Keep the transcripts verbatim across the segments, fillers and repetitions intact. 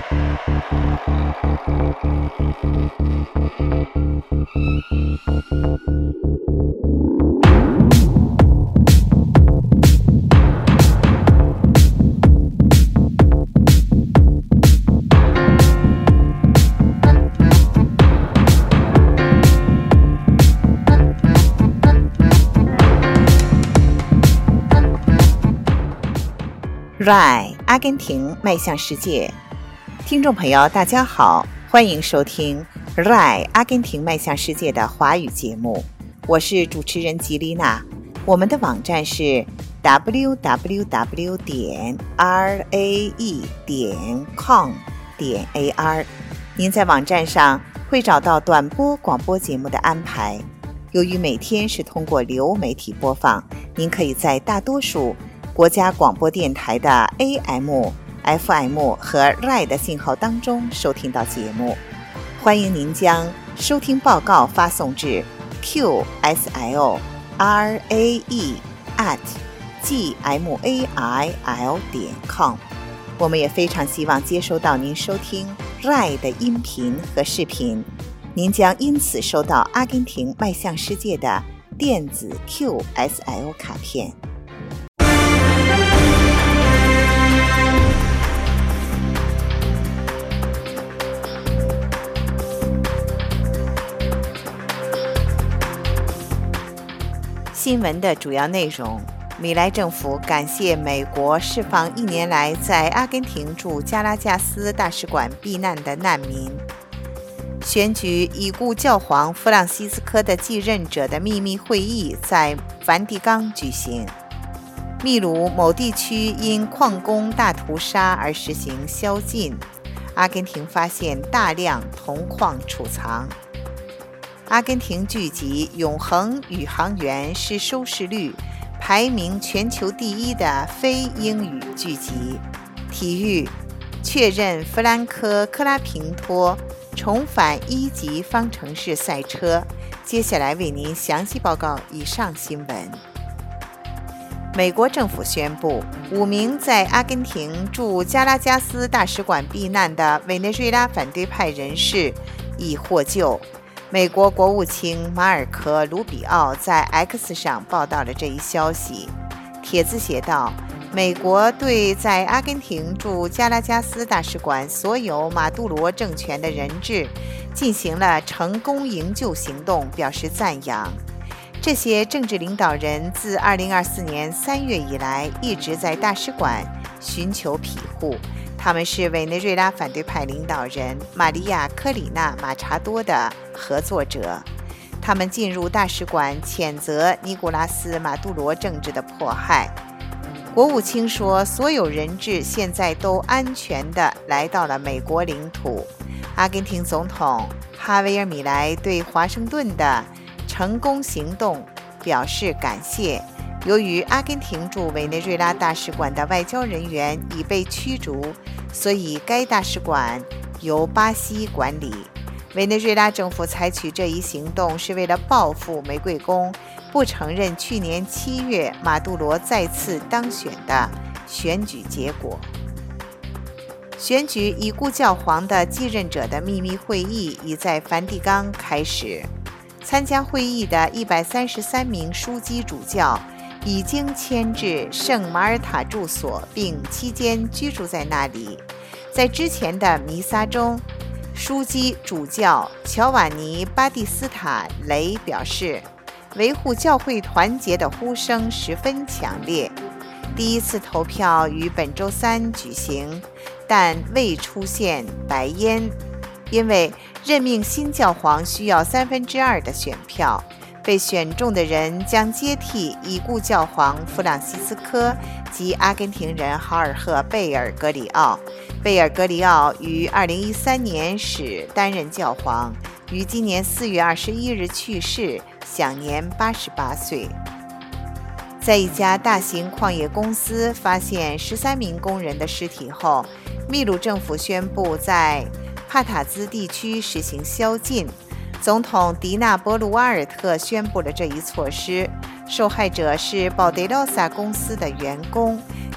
R A I 阿根廷迈向世界，听众朋友大家好，欢迎收听 R A I 阿根廷迈向世界的华语节目，我是主持人吉丽娜。我们的网站是 double-u double-u double-u 点 r a e 点 com 点 a r， 您在网站上会找到短波广播节目的安排。由于每天是通过流媒体播放，您可以在大多数国家广播电台的 A M、F M 和 R A I 的信号当中收听到节目。欢迎您将收听报告发送至 q s l r a e at g m a i l 点 com。我们也非常希望接收到您收听 R A I 的音频和视频，您将因此收到阿根廷迈向世界的电子 Q S L 卡片。新闻的主要内容：米莱政府感谢美国释放一年来在阿根廷驻加拉加斯大使馆避难的难民；选举已故教皇弗朗西斯科的继任者的秘密会议在梵蒂冈举行；秘鲁某地区因矿工大屠杀而实行宵禁；阿根廷发现大量铜矿储藏。阿根廷剧集《永恒宇航员》是收视率排名全球第一的非英语剧集。体育确认弗兰科·克拉平托重返一级方程式赛车。接下来为您详细报告以上新闻。美国政府宣布，五名在阿根廷驻加拉加斯大使馆避难的委内瑞拉反对派人士已获救。美国国务卿马尔科·卢比奥在 X 上报道了这一消息。帖子写道：美国对在阿根廷驻加拉加斯大使馆所有马杜罗政权的人质进行了成功营救行动表示赞扬。这些政治领导人自二零二四年三月以来一直在大使馆寻求庇护。他们是委内瑞拉反对派领导人玛利亚·科里纳·马查多的合作者。他们进入大使馆谴责尼古拉斯·马杜罗政治的迫害。国务卿说，所有人质现在都安全地来到了美国领土。阿根廷总统哈维尔·米莱对华盛顿的成功行动表示感谢。由于阿根廷驻委内瑞拉大使馆的外交人员已被驱逐，所以该大使馆由巴西管理。委内瑞拉政府采取这一行动是为了报复玫瑰宫不承认去年七月马杜罗再次当选的选举结果。选举已故教皇的继任者的秘密会议已在梵蒂冈开始。参加会议的一百三十三名枢机主教已经迁至圣马尔塔住所，并期间居住在那里。在之前的弥撒中，枢机主教乔瓦尼·巴蒂斯塔·雷表示，维护教会团结的呼声十分强烈。第一次投票于本周三举行，但未出现白烟，因为任命新教皇需要三分之二的选票。被选中的人将接替已故教皇弗朗西斯科及阿根廷人豪尔赫·贝尔格里奥。贝尔格里奥于二零一三年始担任教皇，于今年四月二十一日去世，享年八十八岁。在一家大型矿业公司发现十三名工人的尸体后，秘鲁政府宣布在帕塔兹地区实行宵禁。总统迪纳·博鲁瓦尔特宣布了这一措施。受害者是保德罗萨公司的员工，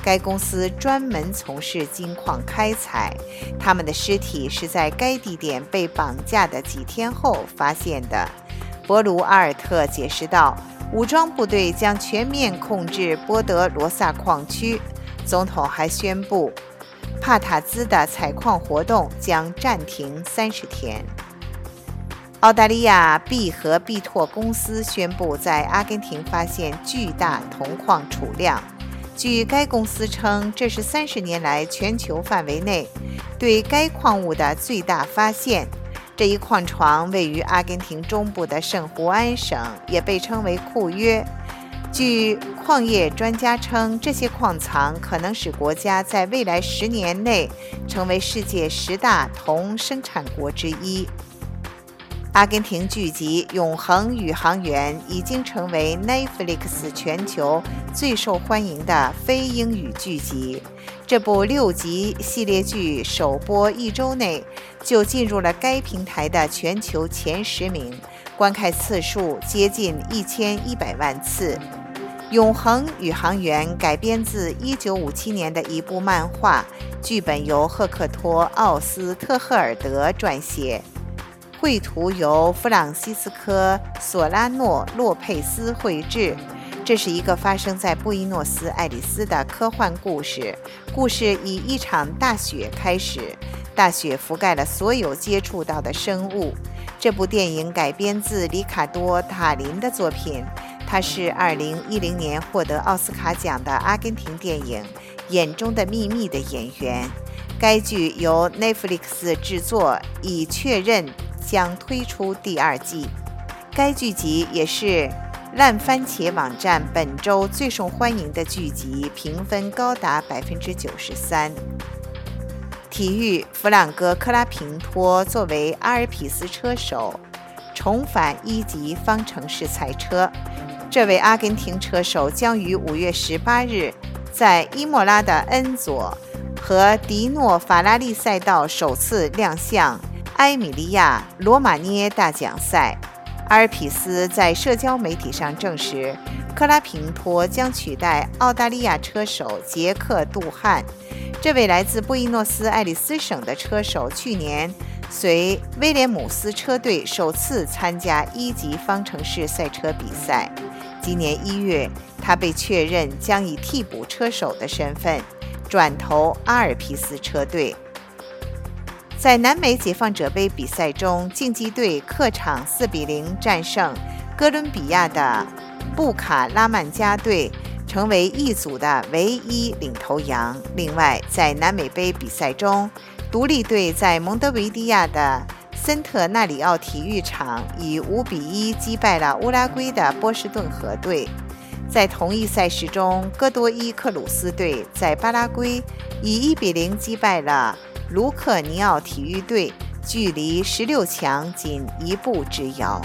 该公司专门从事金矿开采，他们的尸体是在该地点被绑架的几天后发现的。博卢阿尔特解释道，武装部队将全面控制波德罗萨矿区，总统还宣布帕塔兹的采矿活动将暂停三十天。澳大利亚必和必拓公司宣布在阿根廷发现巨大铜矿储量，据该公司称，这是三十年来全球范围内对该矿物的最大发现。这一矿床位于阿根廷中部的圣胡安省，也被称为库约。据矿业专家称，这些矿藏可能使国家在未来十年内成为世界十大铜生产国之一。阿根廷剧集《永恒宇航员》已经成为 Netflix 全球最受欢迎的非英语剧集。这部六集系列剧首播一周内就进入了该平台的全球前十名，观看次数接近一千一百万次。《永恒宇航员》改编自一九五七年的一部漫画，剧本由赫克托·奥斯特赫尔德撰写，绘图由弗朗西斯科·索拉诺·洛佩斯绘制。这是一个发生在布宜诺斯艾利斯的科幻故事。故事以一场大雪开始，大雪覆盖了所有接触到的生物。这部电影改编自里卡多·塔林的作品，他是二零一零年获得奥斯卡奖的阿根廷电影《眼中的秘密》的演员。该剧由 Netflix 制作，已确认将推出第二季。该剧集也是烂番茄网站本周最受欢迎的剧集，评分高达 百分之九十三。体育，弗朗哥·克拉平托作为阿尔匹斯车手重返一级方程式赛车。这位阿根廷车手将于五月十八日在伊莫拉的恩佐和迪诺法拉利赛道首次亮相埃米利亚罗马涅大奖赛。阿尔匹斯在社交媒体上证实，克拉平托将取代澳大利亚车手杰克·杜汉。这位来自布宜诺斯艾利斯省的车手去年随威廉姆斯车队首次参加一级方程式赛车比赛。今年一月，他被确认将以替补车手的身份转投阿尔匹斯车队。在南美解放者杯比赛中，竞技队客场四比零战胜哥伦比亚的布卡拉曼加队，成为一组的唯一领头羊。另外，在南美杯比赛中，独立队在蒙德维利亚的森特纳里奥体育场以五比一击败了乌拉圭的波士顿河队。在同一赛事中，戈多伊克鲁斯队在巴拉圭以一比零击败了卢克尼奥体育队，距离十六强仅一步之遥。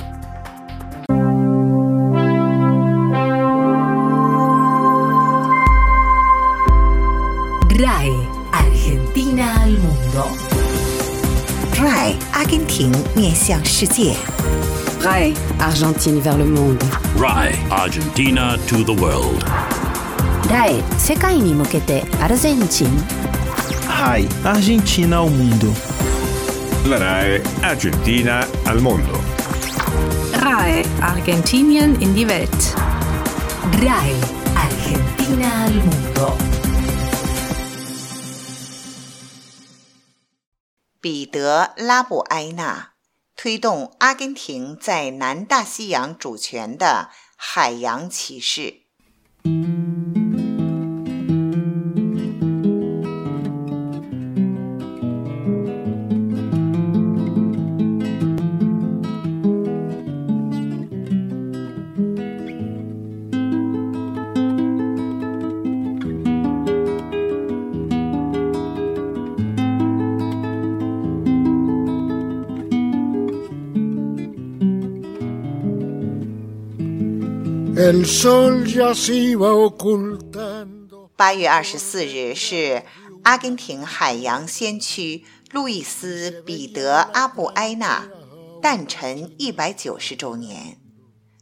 R A I Argentina al mundo。 R A I 阿根廷面向世界。 R A I Argentine vers le monde。 R A I Argentina to the world。 R A I 世界に向けてアルゼンチン。 R A I Argentina al mundo。 La R A I Argentina al mondo。 R A I Argentinien in die Welt。 R A I Argentina al mundo。 彼得·拉布埃纳推动阿根廷在南大西洋主权的海洋骑士。八月二十四日是阿根廷海洋先驱路易斯·彼得·阿布埃纳诞辰一百九十周年。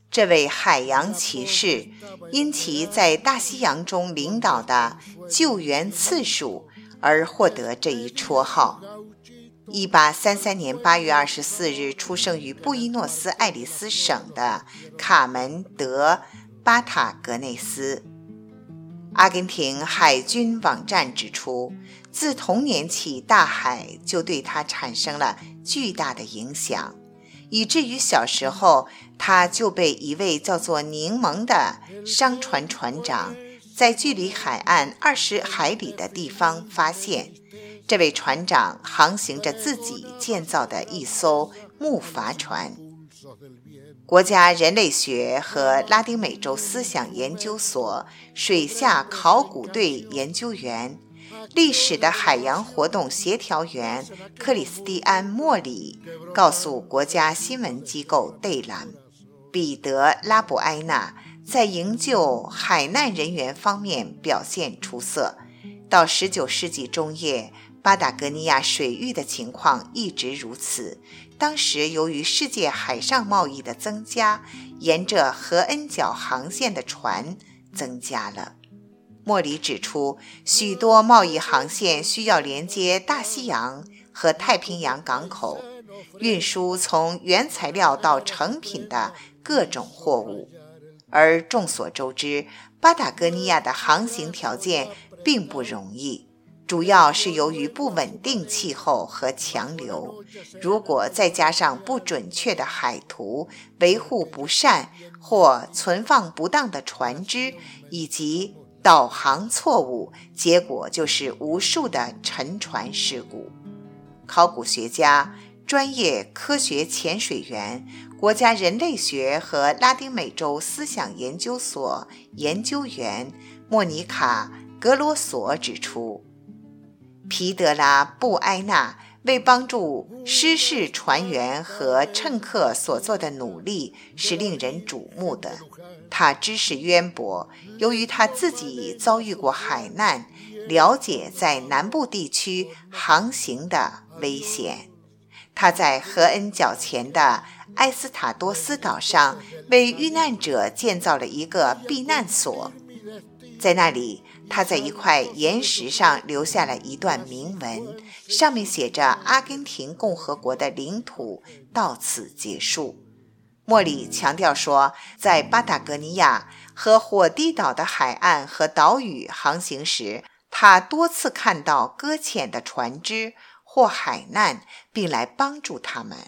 这位海洋骑士因其在大西洋中领导的救援次数而获得这一绰号。一八三三年八月二十四日出生于布宜诺斯艾利斯省的卡门德巴塔格内斯。阿根廷海军网站指出，自童年起，大海就对他产生了巨大的影响，以至于小时候他就被一位叫做柠檬的商船船长在距离海岸二十海里的地方发现。这位船长航行着自己建造的一艘木筏船。国家人类学和拉丁美洲思想研究所水下考古队研究员、历史的海洋活动协调员克里斯蒂安·莫里告诉国家新闻机构贝兰，彼得·拉布埃纳在营救海难人员方面表现出色。到十九世纪中叶，巴达哥尼亚水域的情况一直如此。当时由于世界海上贸易的增加，沿着荷恩角航线的船增加了。莫里指出，许多贸易航线需要连接大西洋和太平洋港口，运输从原材料到成品的各种货物。而众所周知，巴达哥尼亚的航行条件并不容易，主要是由于不稳定气候和强流，如果再加上不准确的海图、维护不善或存放不当的船只，以及导航错误，结果就是无数的沉船事故。考古学家、专业科学潜水员、国家人类学和拉丁美洲思想研究所研究员莫妮卡·格罗索指出，皮德拉·布埃纳为帮助失事船员和乘客所做的努力是令人瞩目的。他知识渊博，由于他自己遭遇过海难，了解在南部地区航行的危险。他在荷恩角前的埃斯塔多斯岛上为遇难者建造了一个避难所，在那里，他在一块岩石上留下了一段铭文，上面写着阿根廷共和国的领土到此结束。莫里强调说，在巴达哥尼亚和火地岛的海岸和岛屿航行时，他多次看到搁浅的船只或海难，并来帮助他们。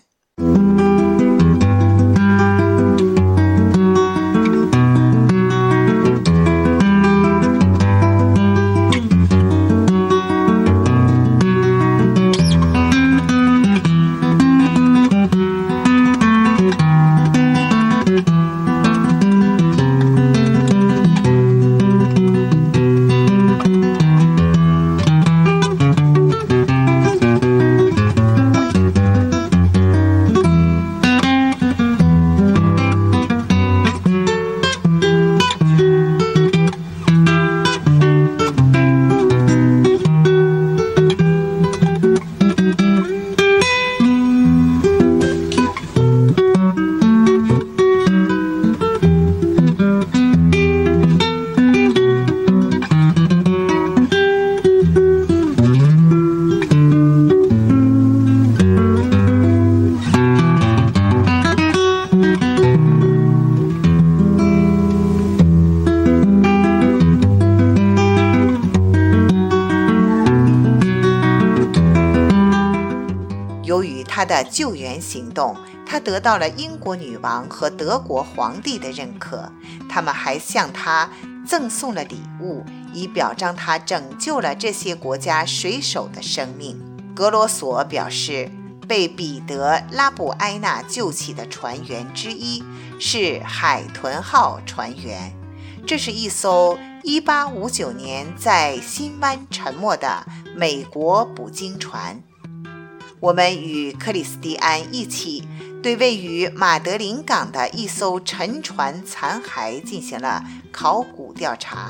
他的救援行动，他得到了英国女王和德国皇帝的认可，他们还向他赠送了礼物，以表彰他拯救了这些国家水手的生命。格罗索表示，被彼得·拉布埃纳救起的船员之一是海豚号船员，这是一艘一八五九年在新湾沉没的美国捕鲸船。我们与克里斯蒂安一起对位于马德林港的一艘沉船残骸进行了考古调查，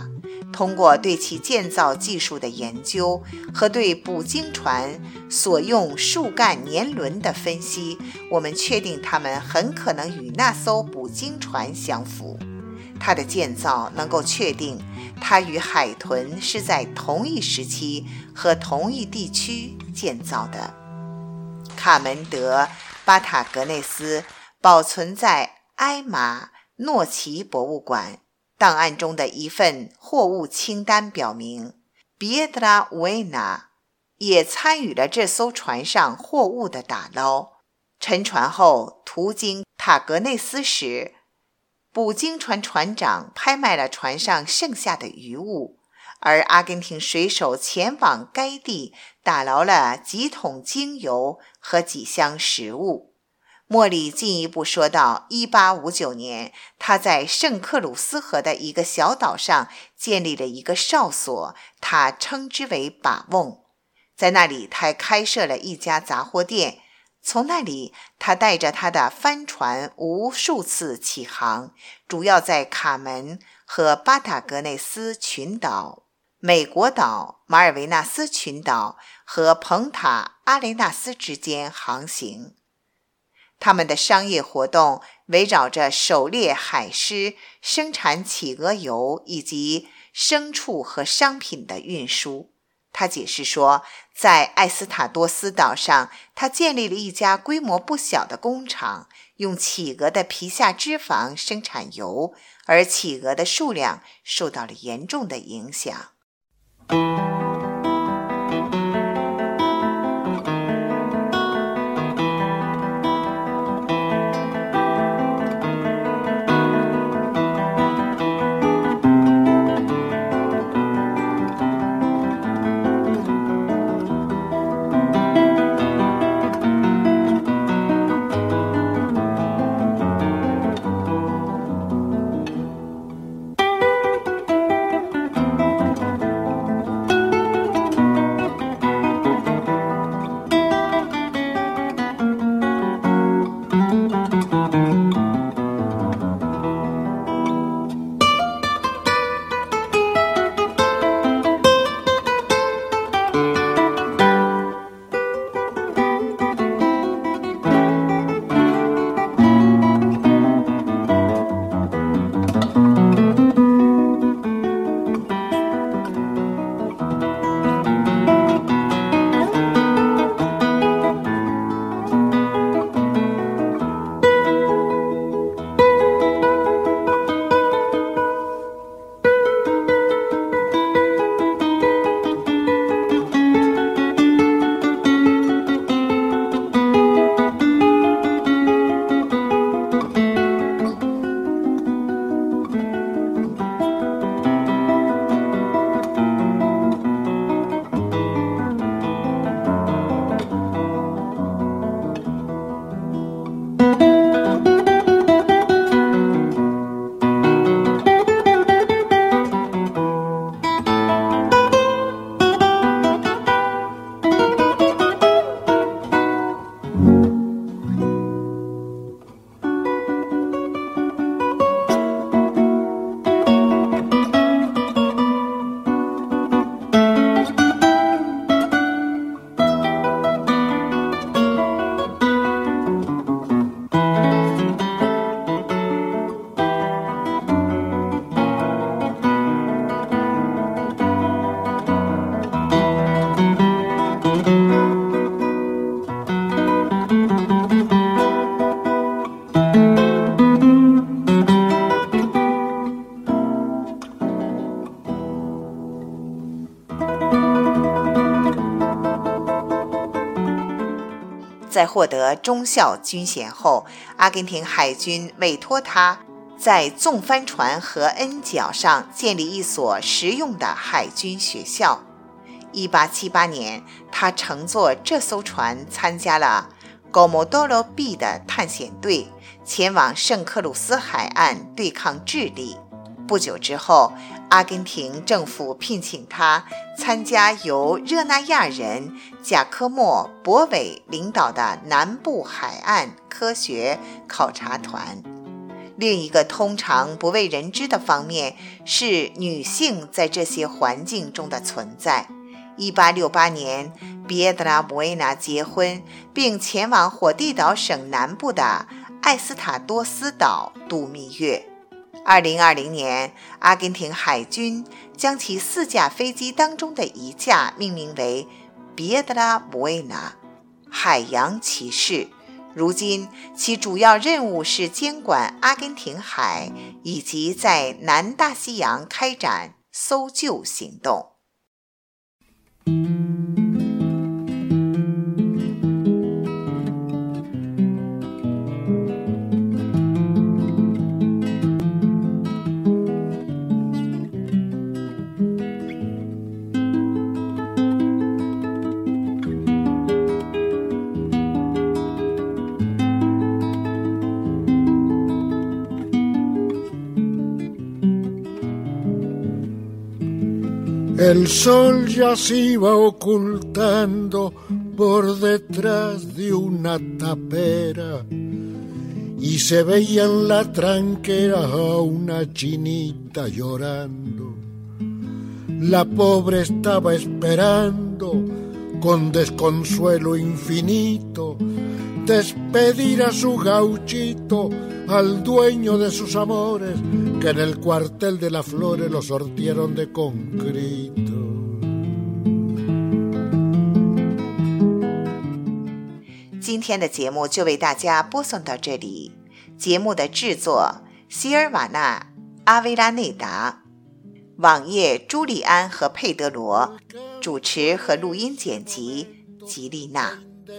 通过对其建造技术的研究和对捕鲸船所用树干年轮的分析，我们确定它们很可能与那艘捕鲸船相符。它的建造能够确定它与海豚是在同一时期和同一地区建造的。卡门德巴塔格内斯保存在埃马诺奇博物馆档案中的一份货物清单表明，别德拉维纳也参与了这艘船上货物的打捞。沉船后途经塔格内斯时，捕鲸船船长拍卖了船上剩下的余物，而阿根廷水手前往该地打捞了几桶精油和几箱食物。莫里进一步说道，一八五九年，他在圣克鲁斯河的一个小岛上建立了一个哨所，他称之为把瓮。在那里，他开设了一家杂货店。从那里，他带着他的帆船无数次起航，主要在卡门和巴塔格内斯群岛、美国岛、马尔维纳斯群岛和蓬塔阿雷纳斯之间航行。他们的商业活动围绕着狩猎海狮、生产企鹅油以及牲畜和商品的运输。他解释说，在艾斯塔多斯岛上，他建立了一家规模不小的工厂，用企鹅的皮下脂肪生产油，而企鹅的数量受到了严重的影响。在获得中校军衔后，阿根廷海军委托他在纵帆船和恩角上建立一所实用的海军学校。一八七八年，他乘坐这艘船参加了 Comodoro B 的探险队，前往圣克鲁斯海岸对抗智利。不久之后，阿根廷政府聘请他参加由热那亚人贾科莫·博韦领导的南部海岸科学考察团。 另一个通常不为人知的方面是女性在这些环境中的存在。一八六八年，别德拉布维纳结婚，并前往火地岛省南部的艾斯塔多斯岛度蜜月。二零二零年，阿根廷海军将其四架飞机当中的一架命名为别德拉布维纳海洋骑士。如今其主要任务是监管阿根廷海以及在南大西洋开展搜救行动。 El sol ya se iba ocultando por detrás de una tapera y se veía en la tranquera a una chinita llorando. La pobre estaba esperando con desconsuelo infinito despedir a su gauchito, al dueño de sus amores, que en el cuartel de las flores lo sortieron de concreto. 今天的节目就为大家播送到这里。节目的制作希尔瓦纳·阿维拉内达，网页朱利安和佩德罗，主持和录音剪辑吉丽娜。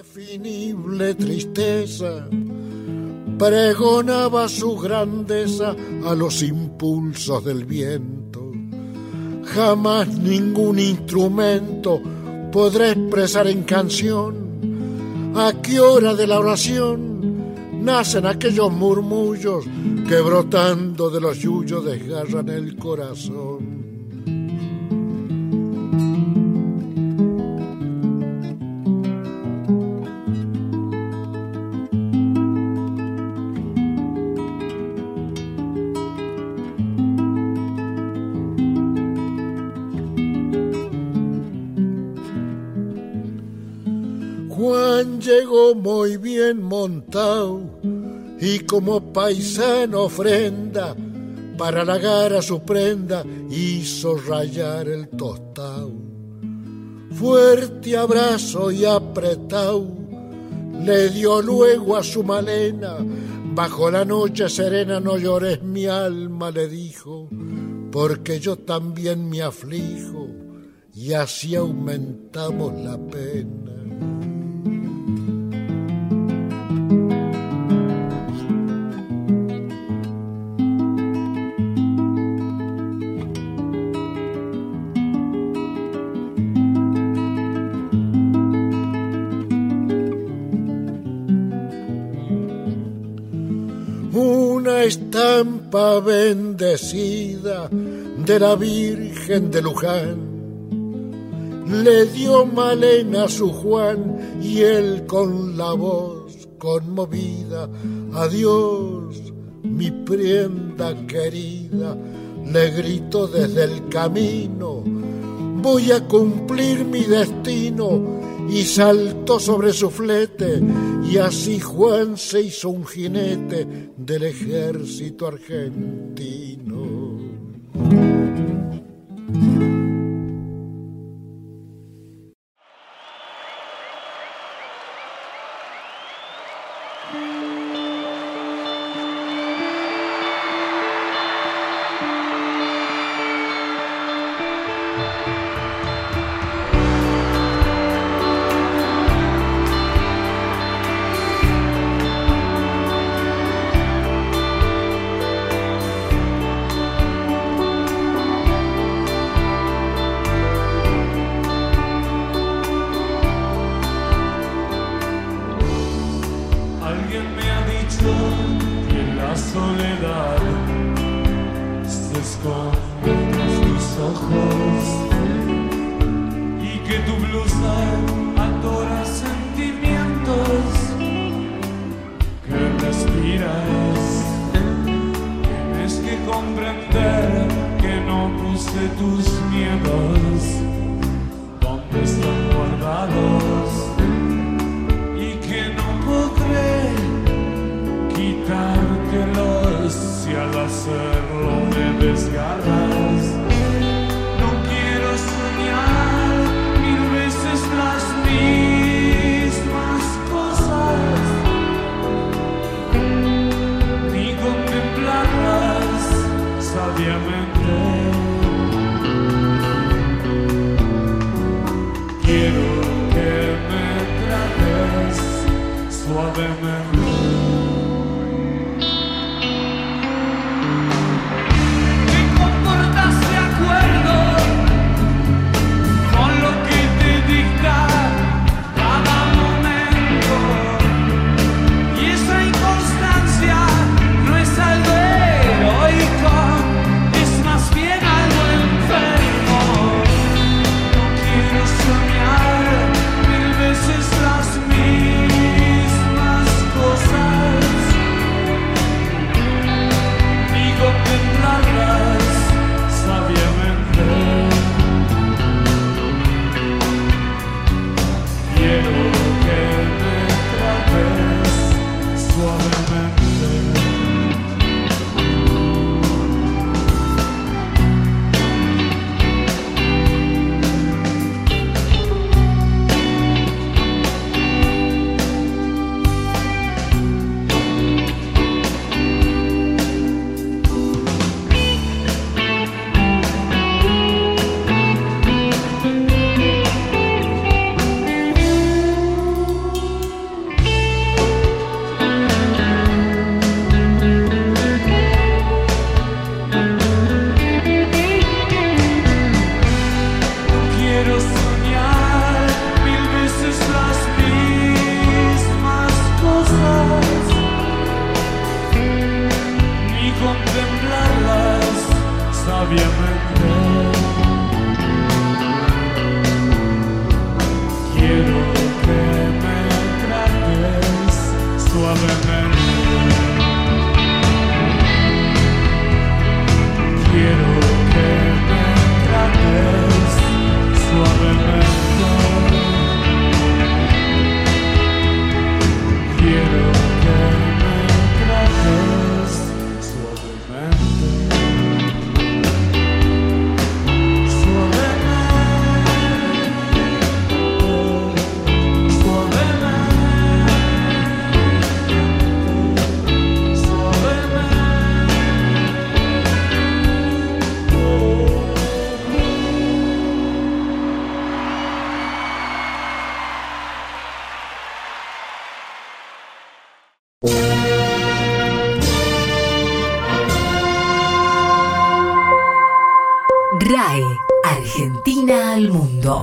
Pregonaba su grandeza a los impulsos del viento. Jamás ningún instrumento podrá expresar en canción a qué hora de la oración nacen aquellos murmullos que brotando de los yuyos desgarran el corazón. Juan llegó muy bien montado y como paisano ofrenda para halagar a su prenda hizo rayar el tostado. Fuerte abrazo y apretado le dio luego a su Malena. Bajo la noche serena no llores mi alma, le dijo, porque yo también me aflijo y así aumentamos la pena. Una estampa bendecida de la Virgen de Luján le dio Malena a su Juan y él con la voz conmovida, adiós mi prenda querida, le gritó desde el camino, voy a cumplir mi destino. Y saltó sobre su flete, y así Juan se hizo un jinete del ejército argentino. comprender que no puse tus miedos donde están guardados y que no podré quitártelos si al hacerlo me desgarras. No quiero soñar mil veces las mismas cosas ni contemplarlas sabiamente. Quiero que me trates suavemente. R A E Argentina al mundo.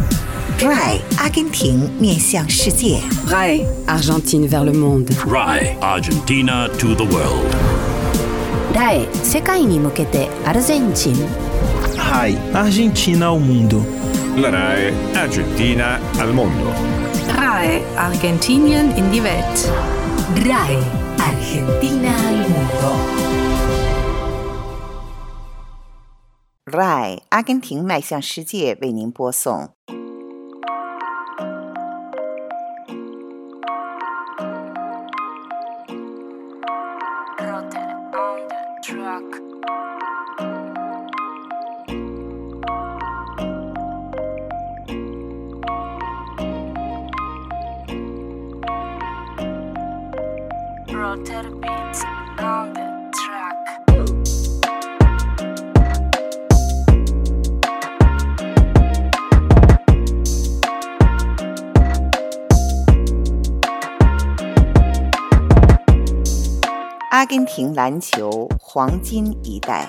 R A E 阿根廷面向世界。 R A E Argentine vers le monde. R A E Argentina to the world. R A E 世界に向けてアルゼンチン。 R A E Argentina ao mundo. La R A E Argentina al mundo. R A E Argentinien in die Welt. R A E Argentina al mundo. R A E 阿根廷迈向世界为您播送。 Rotter beats on the track. 《阿根廷篮球黄金一代》。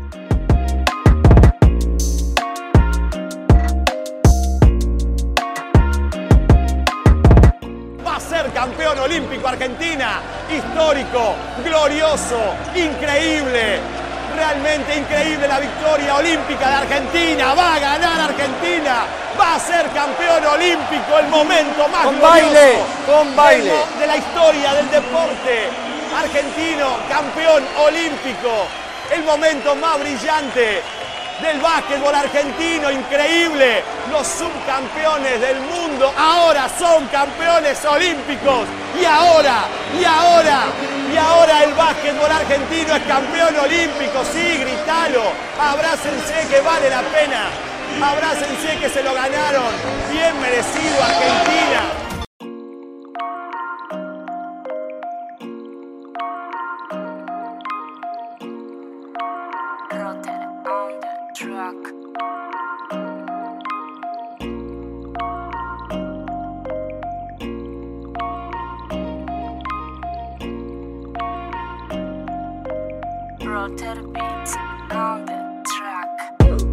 Campeón olímpico Argentina, histórico, glorioso, increíble, realmente increíble la victoria olímpica de Argentina, va a ganar Argentina, va a ser campeón olímpico, el momento más con glorioso baile, con baile. De, de la historia del deporte argentino, campeón olímpico. el momento más brillante del básquetbol argentino, increíble. Los subcampeones del mundo ahora son campeones olímpicos. Y ahora, y ahora, y ahora el básquetbol argentino es campeón olímpico. Sí, gritalo, abrácense que vale la pena. Abrácense que se lo ganaron. Bien merecido Argentina. Truck. Rotter beats on the track.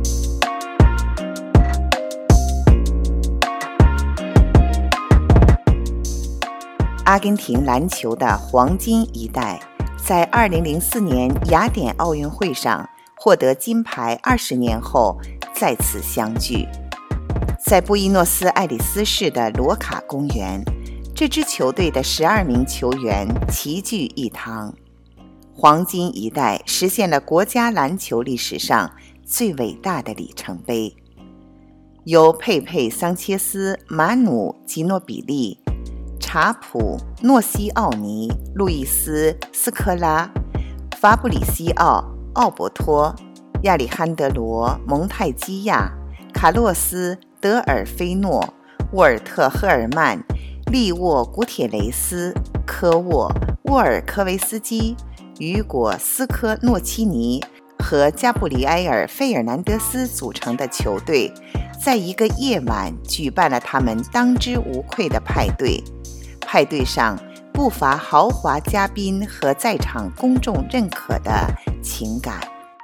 阿根廷篮球的黄金一代，在二零零四年雅典奥运会上获得金牌，二十年后再次相聚。在布宜诺斯艾利斯市的罗卡公园，这支球队的十二名球员齐聚一堂。黄金一代实现了国家篮球历史上最伟大的里程碑。由佩佩·桑切斯、马努·吉诺比利、查普、诺西奥尼、路易斯·斯科拉、法布里西奥、奥伯托、亚历罕德罗·蒙泰基亚、卡洛斯·德尔菲诺、沃尔特·赫尔曼、利沃·古铁雷斯、科沃、沃尔科维斯基、雨果·斯科诺基尼和加布里埃尔·费尔南德斯组成的球队，在一个夜晚举办了他们当之无愧的派对。派对上不乏豪华嘉宾和在场公众认可的情感。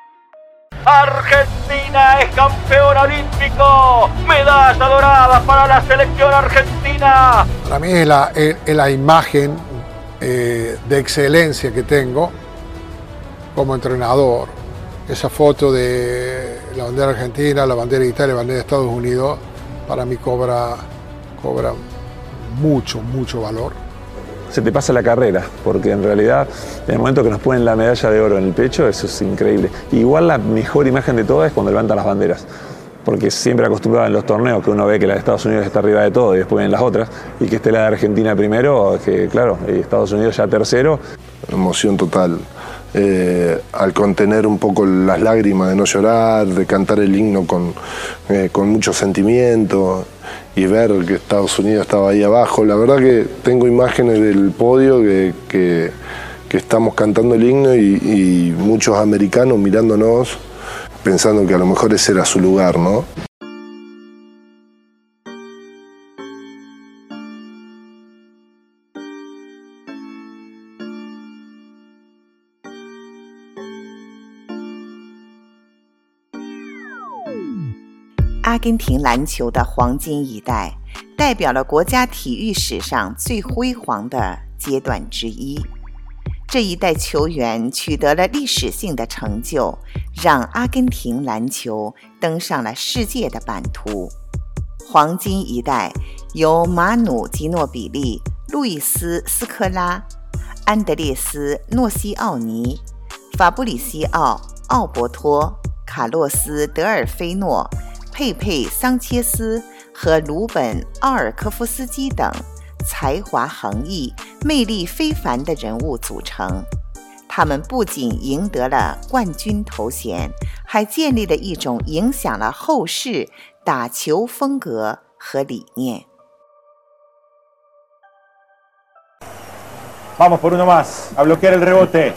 Argentina es campeona olímpico, medalla dorada para la selección argentina. Para mí es la, es, es la imagen eh, de excelencia que tengo como entrenador. Esa foto de la bandera argentina, la bandera de Italia, la bandera de Estados Unidos, para mí cobra, cobra mucho, mucho valor. Se te pasa la carrera, porque en realidad en el momento que nos ponen la medalla de oro en el pecho, eso es increíble. Igual la mejor imagen de todas es cuando levantan las banderas, porque siempre acostumbrado en los torneos que uno ve que la de Estados Unidos está arriba de todo y después vienen las otras, y que esté la de Argentina primero, que claro, y Estados Unidos ya tercero. Emoción total. Eh, al contener un poco las lágrimas de no llorar, de cantar el himno con, eh, con mucho sentimiento y ver que Estados Unidos estaba ahí abajo. La verdad que tengo imágenes del podio que, que, que estamos cantando el himno y, y muchos americanos mirándonos pensando que a lo mejor ese era su lugar, ¿no? 《阿根廷篮球的黄金一代》代表了国家体育史上最辉煌的阶段之一。这一代球员取得了历史性的成就，让阿根廷篮球登上了世界的版图。黄金一代由马努·吉诺比利、路易斯·斯科拉、安德烈斯·诺西奥尼、法布里西奥·奥伯托、卡洛斯·德尔菲诺、佩佩·桑切斯和鲁本·奥尔科夫斯基等才华横溢、魅力非凡的人物组成。他们不仅赢得了冠军头衔，还建立了一种影响了后世打球风格和理念。 Vamos por uno más, a bloquear el rebote.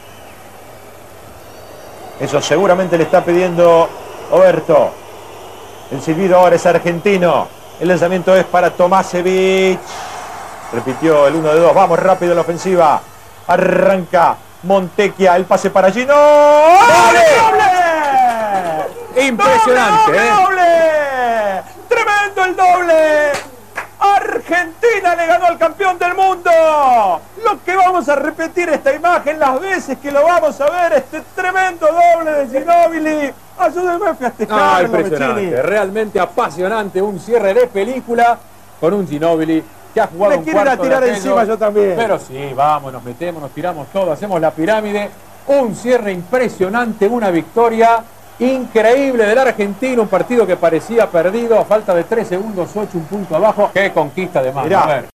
Eso seguramente le está pidiendo Oberto. El silbido ahora es argentino. El lanzamiento es para Tomasevich. Repitió el uno de dos. Vamos rápido en la ofensiva. Arranca Montecchia. El pase para Gino. ¡Doble! ¡Doble! Impresionante, ¡Doble, ¿eh? doble! ¡Tremendo el doble! Argentina le ganó al campeón del mundo. Lo que vamos a repetir esta imagen las veces que lo vamos a ver, este tremendo doble de Ginóbili. Ayúdenme a festejar. Ah, impresionante, realmente apasionante, un cierre de película con un Ginóbili que ha jugado Me un quieren cuarto a tirar de encima yo también. Pero sí, vamos, nos metemos, nos tiramos todo, hacemos la pirámide Un cierre impresionante, una victoria increíble del argentino, un partido que parecía perdido, a falta de tres segundos, ocho, un punto abajo. ¡Qué conquista de mano! A ver.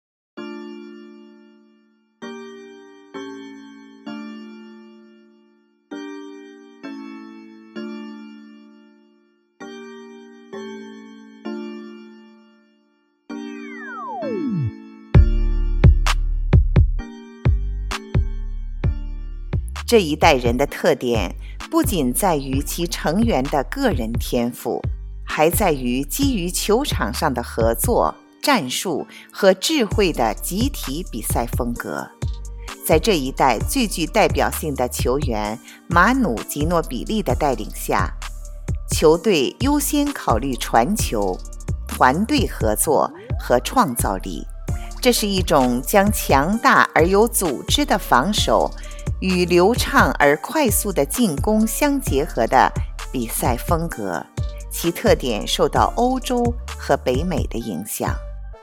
这一代人的特点不仅在于其成员的个人天赋，还在于基于球场上的合作、战术和智慧的集体比赛风格。在这一代最具代表性的球员马努·吉诺比利的带领下，球队优先考虑传球、团队合作和创造力。这是一种将强大而有组织的防守与流畅而快速的进攻相结合的比赛风格，其特点受到欧洲和北美的影响。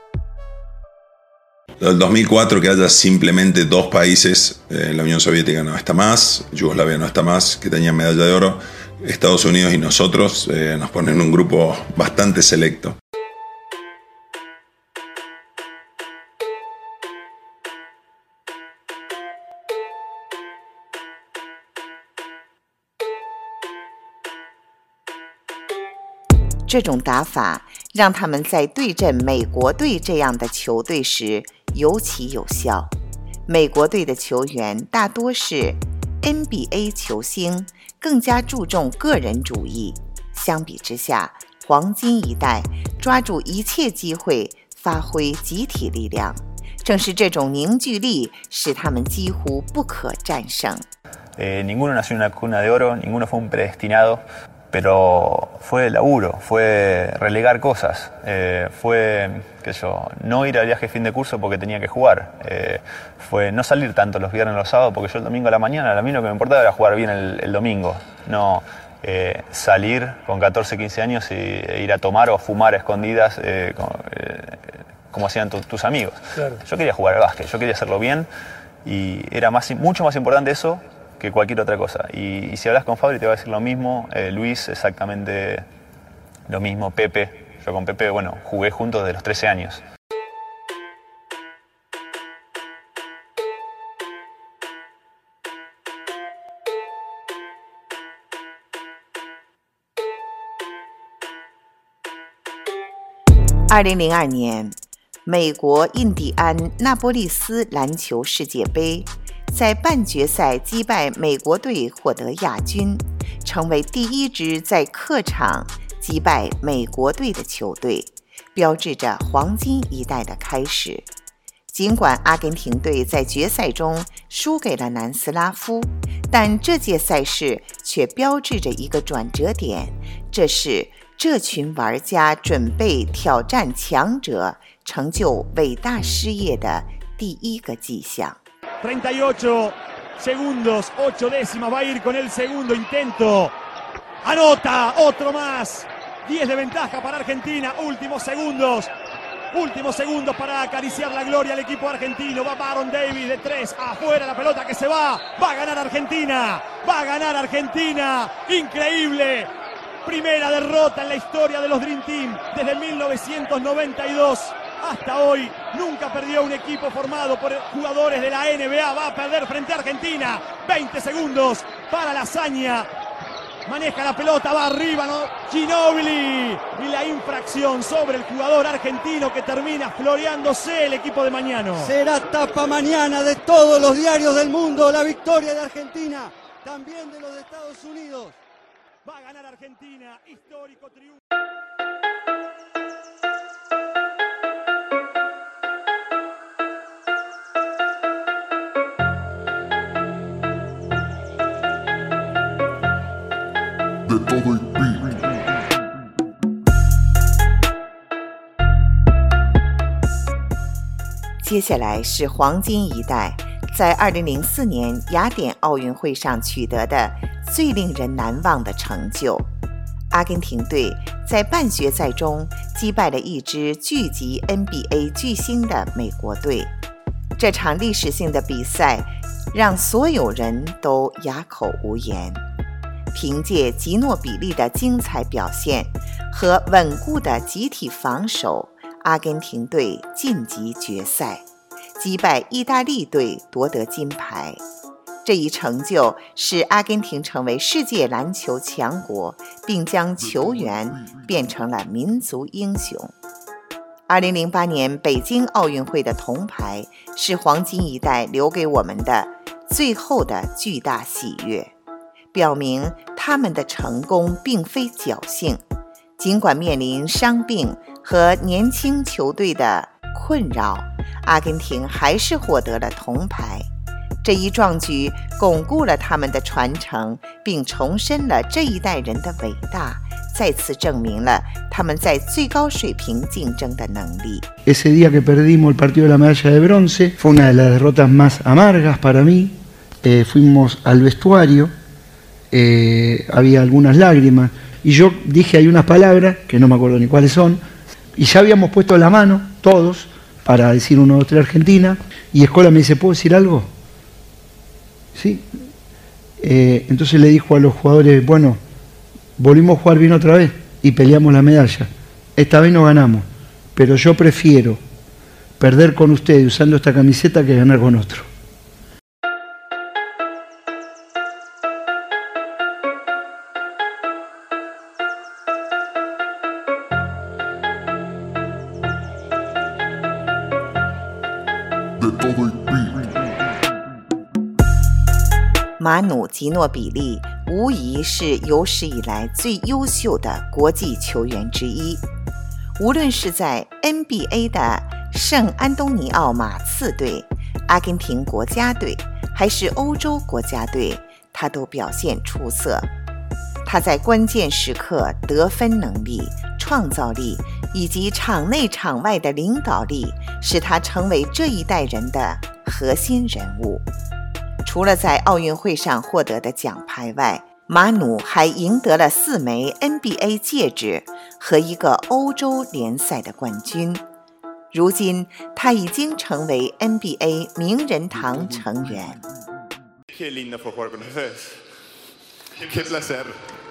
Del dos mil cuatro que haya simplemente dos países, eh, la Unión Soviética no está más, Yugoslavia no está más, que tenían medalla de oro, Estados Unidos y nosotros eh, nos ponen en un grupo bastante selecto. Este 这种打法让他们在对阵美国队这样的球队时尤其有效。美国队的球员大多是 N B A 球星，更加注重个人主义。相比之下，黄金一代抓住一切机会，发挥集体力量。正是这种凝聚力使他们几乎不可战胜。 Eh, ninguno nació en una cuna de oro, ninguno fue un predestinado, pero fue laburo, fue relegar cosas, eh, fue, qué sé yo, no ir al viaje de fin de curso porque tenía que jugar, eh, fue no salir tanto los viernes y los sábados porque yo el domingo a la mañana, a mí lo que me importaba era jugar bien el, el domingo, no eh, salir con catorce, quince años y, e ir a tomar o a fumar a escondidas eh, como, eh, como hacían tu, tus amigos. Claro. Yo quería jugar al básquet, yo quería hacerlo bien y era más, mucho más importante eso que cualquier otra cosa. Y, y si hablas con Fabri te va a decir lo mismo, eh, Luis exactamente lo mismo, Pepe. Yo con Pepe, bueno, jugué juntos desde los trece años. 二零零二年，美国印第安纳波利斯篮球世界杯在半决赛击败美国队获得亚军，成为第一支在客场击败美国队的球队，标志着黄金一代的开始。尽管阿根廷队在决赛中输给了南斯拉夫，但这届赛事却标志着一个转折点，这是这群玩家准备挑战强者、成就伟大事业的第一个迹象。 treinta y ocho segundos, ocho décimas, va a ir con el segundo intento. Anota, otro más. diez de ventaja para Argentina, últimos segundos. Últimos segundos para acariciar la gloria al equipo argentino. Va Baron Davis de tres, afuera la pelota que se va. Va a ganar Argentina, va a ganar Argentina. Increíble. Primera derrota en la historia de los Dream Team desde mil novecientos noventa y dos. Hasta hoy nunca perdió un equipo formado por jugadores de la N B A. Va a perder frente a Argentina. veinte segundos para la hazaña. Maneja la pelota, va arriba, ¿no? Ginóbili. Y la infracción sobre el jugador argentino que termina floreándose el equipo de Mañano. Será tapa mañana de todos los diarios del mundo. La victoria de Argentina, también de los de Estados Unidos. Va a ganar Argentina. Histórico triunfo. De todo y beat. 接下来是黄金一代在二零零四年雅典奥运会上取得的最令人难忘的成就。阿根廷队在半决赛中击败了一支聚集 N B A 巨星的美国队。 这场历史性的比赛让所有人都哑口无言。凭借吉诺比利的精彩表现和稳固的集体防守，阿根廷队晋级决赛，击败意大利队夺得金牌。这一成就使阿根廷成为世界篮球强国，并将球员变成了民族英雄。二零零八年北京奥运会的铜牌是黄金一代留给我们的最后的巨大喜悦，表明他们的成功并非侥幸。尽管面临伤病和年轻球队的困扰，阿根廷还是获得了铜牌。这一壮举巩固了他们的传承，并重申了这一代人的伟大，再次证明了他们在最高水平竞争的能力。 Ese día que perdimos el partido de la medalla de bronce fue una de las derrotas más amargas para mí. Eh, fuimos al vestuario, eh, había algunas lágrimas y yo dije hay unas palabras que no me acuerdo ni cuáles son, y ya habíamos puesto la mano todos para decir uno, dos, tres Argentina, y Escola me dice, ¿puedo decir algo? Sí. Eh, entonces le dijo a los jugadores, bueno, volvimos a jugar bien otra vez y peleamos la medalla. Esta vez no ganamos, pero yo prefiero perder con ustedes usando esta camiseta que ganar con otro. De todo y pi. 马努·吉诺比利无疑是有史以来最优秀的国际球员之一。无论是在 N B A 的圣安东尼奥马刺队、阿根廷国家队，还是欧洲国家队，他都表现出色。他在关键时刻得分能力、创造力以及场内场外的领导力，使他成为这一代人的核心人物。除了在奥运会上获得的奖牌外，马努还赢得了四枚 N B A 戒指和一个欧洲联赛的冠军。如今，他已经成为 N B A 名人堂成员。 Qué lindo fue jugar con ustedes. Qué placer.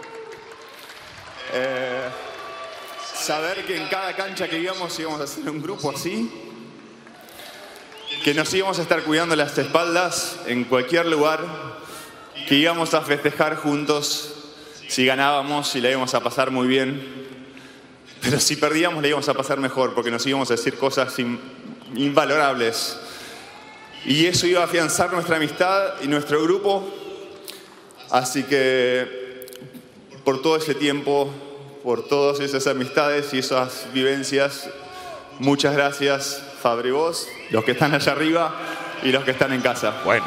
Eh, saber que en cada cancha que íbamos íbamos a hacer un grupo así, que nos íbamos a estar cuidando las espaldas en cualquier lugar, que íbamos a festejar juntos si ganábamos y la íbamos a pasar muy bien, pero si perdíamos la íbamos a pasar mejor porque nos íbamos a decir cosas in, invalorables. Y eso iba a afianzar nuestra amistad y nuestro grupo. Así que por todo ese tiempo, por todas esas amistades y esas vivencias, muchas gracias, Fabri, vos, los que están allá arriba y los que están en casa. Bueno.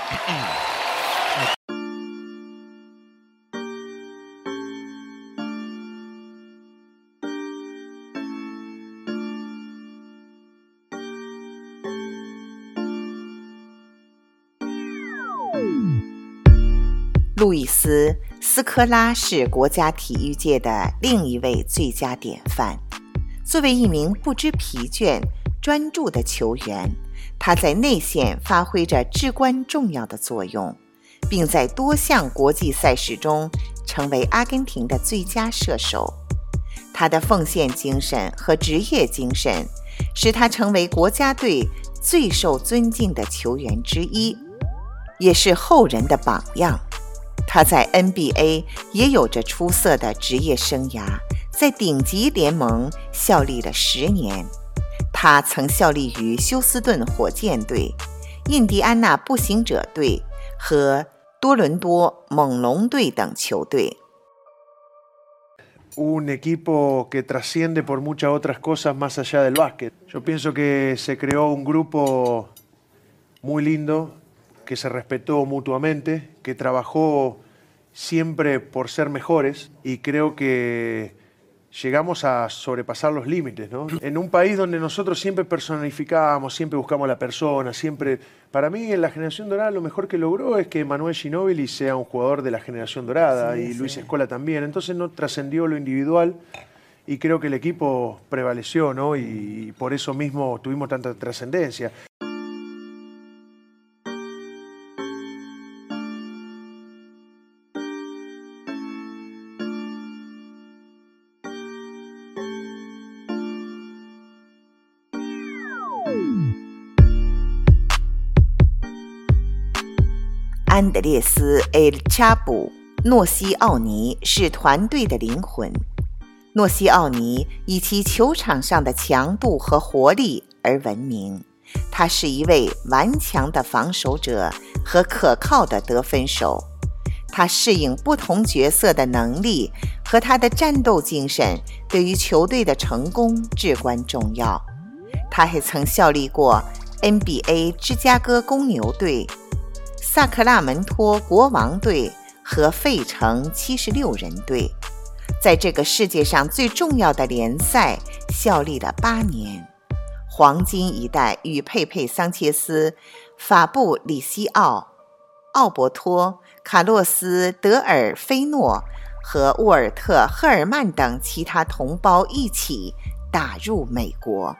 《路易斯·斯科拉是国家体育界的另一位最佳典范。作为一名不知疲倦、专注的球员，他在内线发挥着至关重要的作用，并在多项国际赛事中成为阿根廷的最佳射手。他的奉献精神和职业精神使他成为国家队最受尊敬的球员之一，也是后人的榜样。他在 N B A 也有着出色的职业生涯，在顶级联盟效力了十年。他曾效力于休斯顿火箭队、印第安纳步行者队和多伦多猛龙队等球队。 Un equipo que trasciende por muchas otras cosas más allá del básquet. Yo pienso que se creó un grupo muy lindo, que se respetó mutuamente, que trabajó siempre por ser mejores y creo que llegamos a sobrepasar los límites, ¿no? En un país donde nosotros siempre personificamos, siempre buscamos a la persona, siempre... Para mí, en la generación dorada, lo mejor que logró es que Manuel Ginóbili sea un jugador de la generación dorada sí, y Luis sí. Escola también. Entonces no trascendió lo individual y creo que el equipo prevaleció, ¿no? Y por eso mismo tuvimos tanta trascendencia. 安德烈斯·埃尔查布诺西奥尼是团队的灵魂。诺西奥尼以其球场上的强度和活力而闻名，他是一位顽强的防守者和可靠的得分手。他适应不同角色的能力和他的战斗精神对于球队的成功至关重要。他还曾效力过 N B A 芝加哥公牛队、萨克拉门托国王队和费城七十六人队，在这个世界上最重要的联赛效力了八年。黄金一代与佩佩桑切斯、法布里西奥、奥伯托、卡洛斯·德尔菲诺和沃尔特·赫尔曼等其他同胞一起打入美国。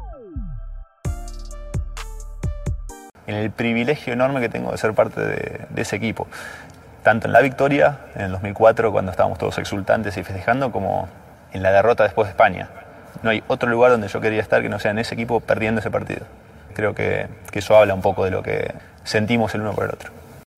El privilegio enorme que tengo de ser parte de, de ese equipo, tanto en la victoria en el dos mil cuatro cuando estábamos todos exultantes y festejando, como en la derrota después de España. No hay otro lugar donde yo quería estar que no sea en ese equipo perdiendo ese partido. Creo que, que eso habla un poco de lo que sentimos el uno por el otro.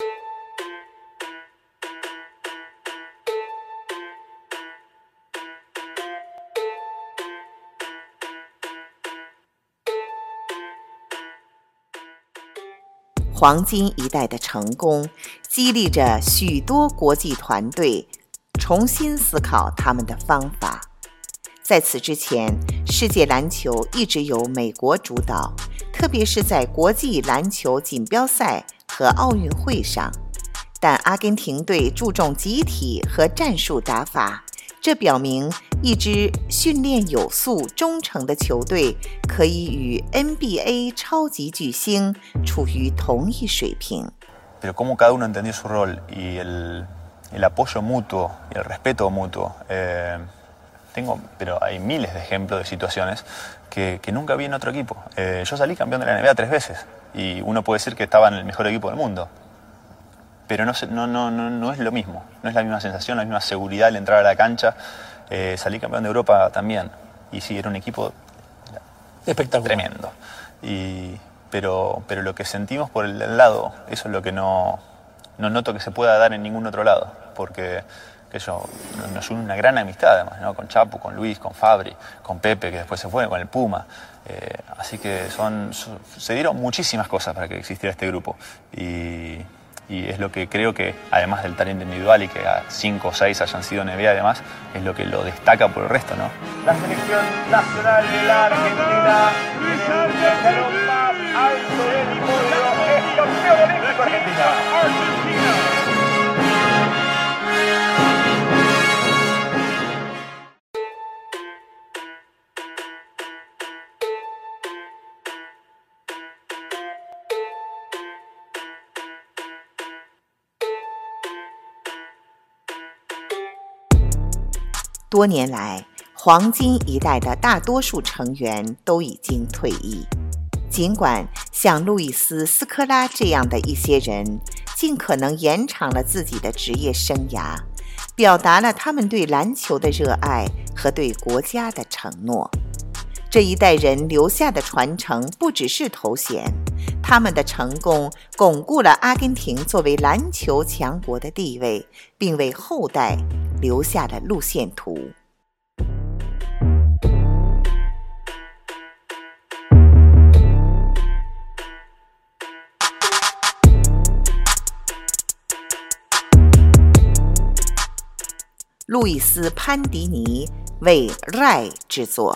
黄金一代的成功激励着许多国际团队重新思考他们的方法。在此之前，世界篮球一直由美国主导，特别是在国际篮球锦标赛和奥运会上。但阿根廷队注重集体和战术打法，这表明一支训练有素、忠诚的球队可以与 N B A 超级巨星处于同一水平。 Pero como cada uno entendió su rol y el, el apoyo mutuo y el respeto mutuo. Eh, tengo, pero hay miles de ejemplos de situaciones que, que nunca vi en otro equipo. Eh, yo salí campeón de la N B A tres veces y uno puede decir que estaba en el mejor equipo del mundo. Pero no, no, no, no, no es lo mismo, no es la misma sensación, la misma seguridad al entrar a la cancha. Eh, salí campeón de Europa también y sí, era un equipo espectacular, tremendo. Y, pero, pero lo que sentimos por el lado, eso es lo que no, no noto que se pueda dar en ningún otro lado, porque que yo, nos une una gran amistad además, ¿no? Con Chapo, con Luis, con Fabri, con Pepe, que después se fue, con el Puma. Eh, así que son, son, se dieron muchísimas cosas para que existiera este grupo. Y, y es lo que creo que, además del talento individual y que a cinco o seis hayan sido N B A además, es lo que lo destaca por el resto, ¿no? La selección nacional de la Argentina, el escalón más alto del podio, es campeón olímpico Argentina. Argentina. 《多年来，黄金一代的大多数成员都已经退役。尽管像路易斯·斯科拉这样的一些人尽可能延长了自己的职业生涯，表达了他们对篮球的热爱和对国家的承诺。这一代人留下的传承不只是头衔，他们的成功巩固了阿根廷作为篮球强国的地位，并为后代留下了路线图。路易斯·潘迪尼为 R A I 制作。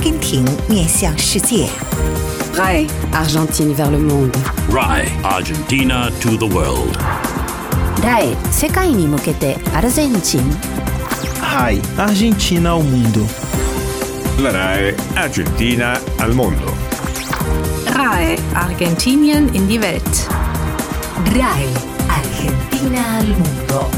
根廷面向世界。 R A I Argentine vers le monde. R A I Argentina to the world. R A I 世界に向けてアルゼンチン。 R A I Argentina ao mundo. La R A I Argentina al mundo. R A I Argentinien in die Welt. R A I Argentina al mundo.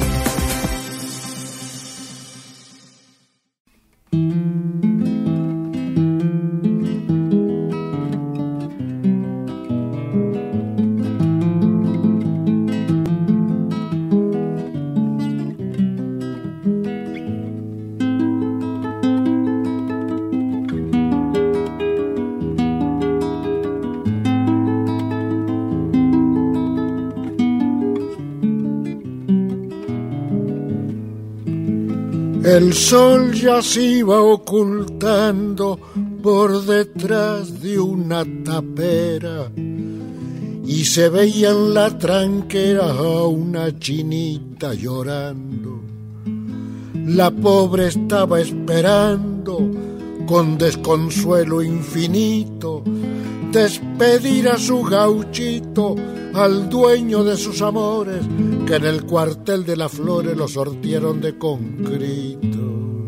El sol ya se iba ocultando por detrás de una tapera y se veía en la tranquera a una chinita llorando. La pobre estaba esperando con desconsuelo infinito despedir a su gauchito, al dueño de sus amores, que en el cuartel de las flores lo sortieron de concreto.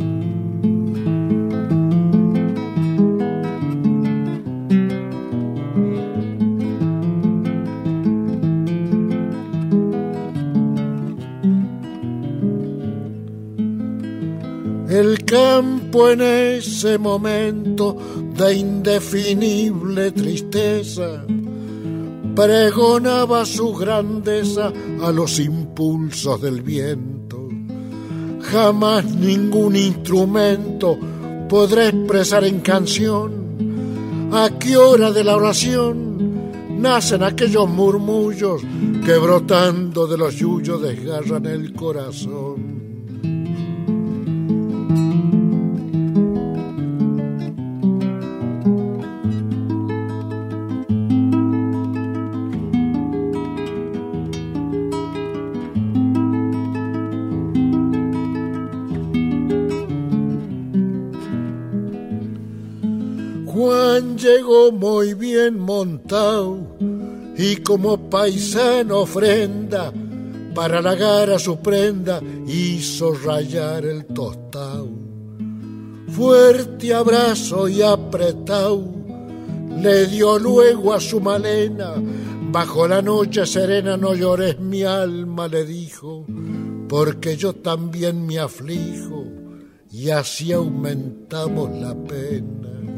El campo en ese momento de indefinible tristeza pregonaba su grandeza a los impulsos del viento. Jamás ningún instrumento podrá expresar en canción a qué hora de la oración nacen aquellos murmullos que brotando de los yuyos desgarran el corazón. Juan llegó muy bien montado y como paisano ofrenda para halagar a su prenda hizo rayar el tostado. Fuerte abrazo y apretado le dio luego a su Malena. Bajo la noche serena no llores mi alma, le dijo, porque yo también me aflijo y así aumentamos la pena.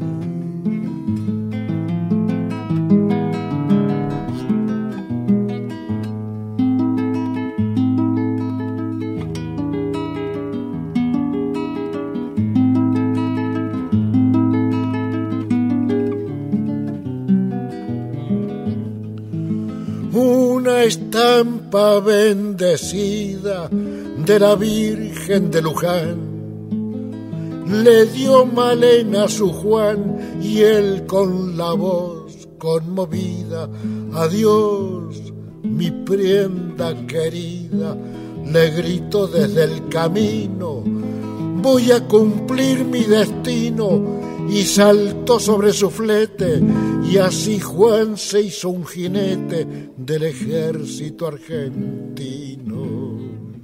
Una estampa bendecida de la Virgen de Luján le dio Malena a su Juan y él con la voz conmovida, adiós mi prenda querida, le gritó desde el camino, voy a cumplir mi destino. Y saltó sobre su flete y así Juan se hizo un jinete del ejército argentino.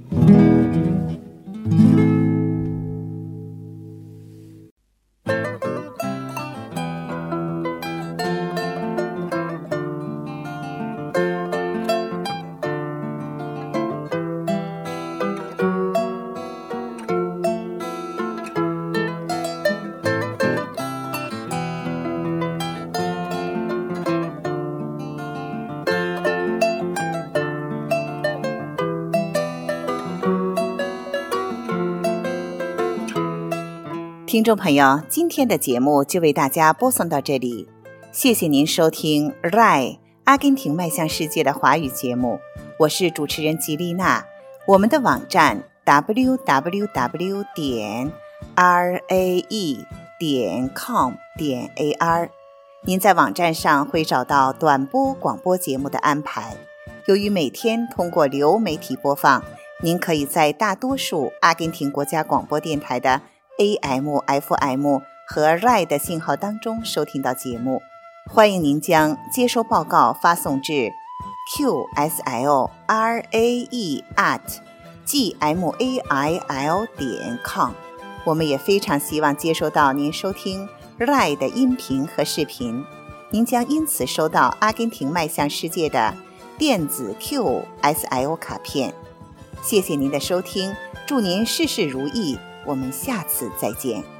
听众朋友，今天的节目就为大家播送到这里，谢谢您收听 R A I 阿根廷迈向世界的华语节目，我是主持人吉丽娜。我们的网站 double-u double-u double-u 点 r a e 点 com 点 a r， 您在网站上会找到短波广播节目的安排。由于每天通过流媒体播放，您可以在大多数阿根廷国家广播电台的A M、F M 和 R A I 的信号当中收听到节目。欢迎您将接收报告发送至 q s l r a e at g m a i l 点 com。 我们也非常希望接收到您收听 R A I 的音频和视频，您将因此收到阿根廷迈向世界的电子 Q S L 卡片。谢谢您的收听，祝您事事如意，我们下次再见。